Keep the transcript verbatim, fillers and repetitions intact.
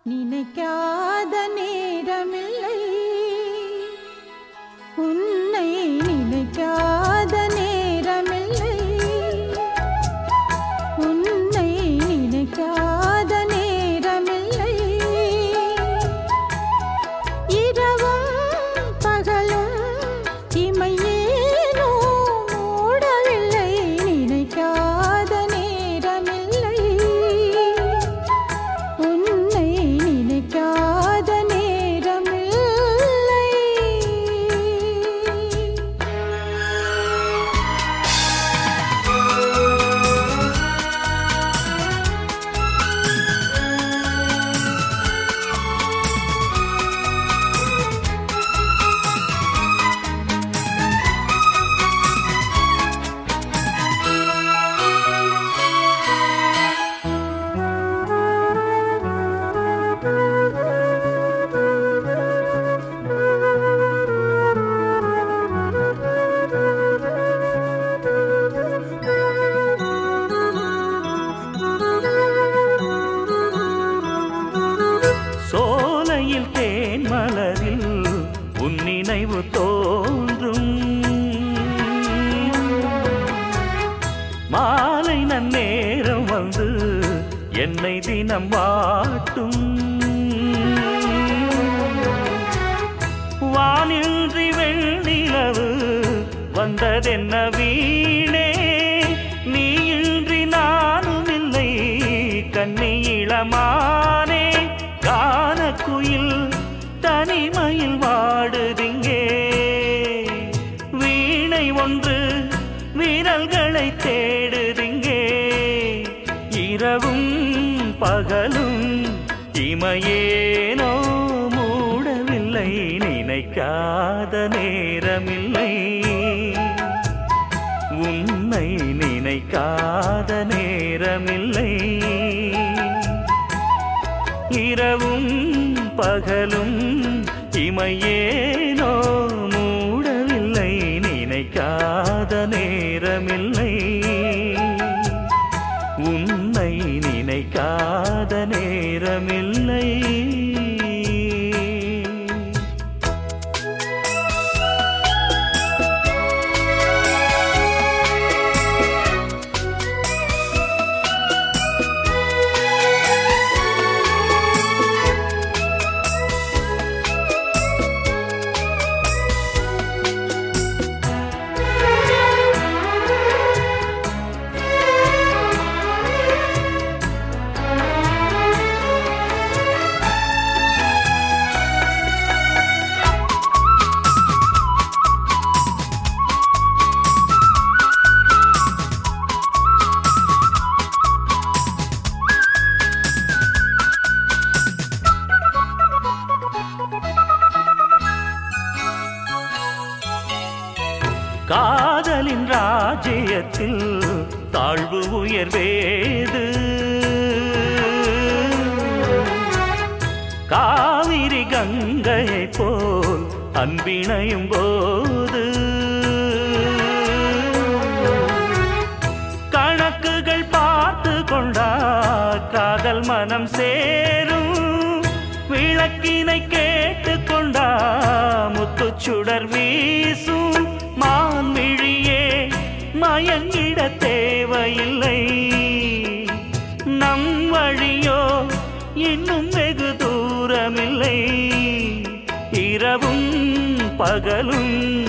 நினைக்காத நேரமில்லை உன்னை நினைக்காத நேரமில்லை உன்னை நினைக்காத நேரமில்லை இரவும் பகலும் இமையேனோ மூடவில்லை நினைக்காத நேரமில்லை உன்னை நினைக்காத நேரமில்லை. சோலையில் தேன் மலரில் உன் நினைவு தோன்றும் மாலை நன்னேரம் வந்து என்னை தினம் வாட்டும் வானின்றி வெண்ணிலவு வந்ததென்ன வீணே நீ இன்றி நானும் இல்லை கண்ணி இளமானே கானக்குயில் தனிமையில் வாடுதிங்கே வீணை ஒன்று வீரல்களை தேடுதிங்கே இரவும் பகலும் இமையேனோ மூடவில்லை நினைக்காத நேரமில்லை உன்னை நினைக்காத நேரமில்லை இரவும் பகலும் இமையேனோ மூடவில்லை நினைக்காத நேரமில்லை உன்னை நினைக்காத நேரமில்லை. காதலின் ராஜ்யத்தில் தாழ்வு உயர்வேது காவிரி கங்கையை போல் அன்பினையும் போது கணக்குகள் பார்த்து கொண்டா காதல் மனம் சேரும் விளக்கினை கேட்டு கொண்டா முத்துச்சுடர் வீசும் மான்மிழியே மயங்கிட தேவையில்லை நம் வழியோ இன்னும் வெகு தூரமில்லை இரவும் பகலும்